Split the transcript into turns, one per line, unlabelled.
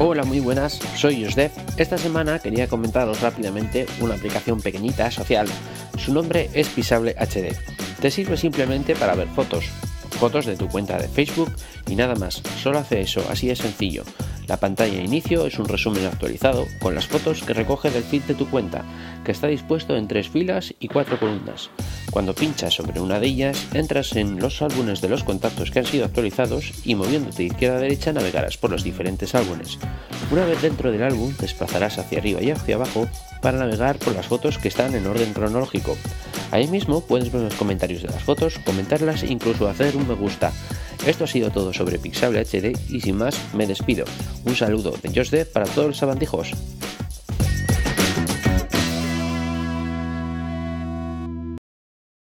Hola, muy buenas, soy Josdev. Esta semana quería comentaros rápidamente una aplicación pequeñita social. Su nombre es Pixable HD. Te sirve simplemente para ver fotos de tu cuenta de Facebook y nada más. Solo hace eso, así de sencillo. La pantalla de inicio es un resumen actualizado con las fotos que recoge del feed de tu cuenta, que está dispuesto en 3 filas y 4 columnas. Cuando pinchas sobre una de ellas, entras en los álbumes de los contactos que han sido actualizados y moviéndote de izquierda a derecha navegarás por los diferentes álbumes. Una vez dentro del álbum, te desplazarás hacia arriba y hacia abajo para navegar por las fotos que están en orden cronológico. Ahí mismo puedes ver los comentarios de las fotos, comentarlas e incluso hacer un me gusta. Esto ha sido todo sobre Pixable HD y sin más me despido. Un saludo de Josdev para todos los sabandijos.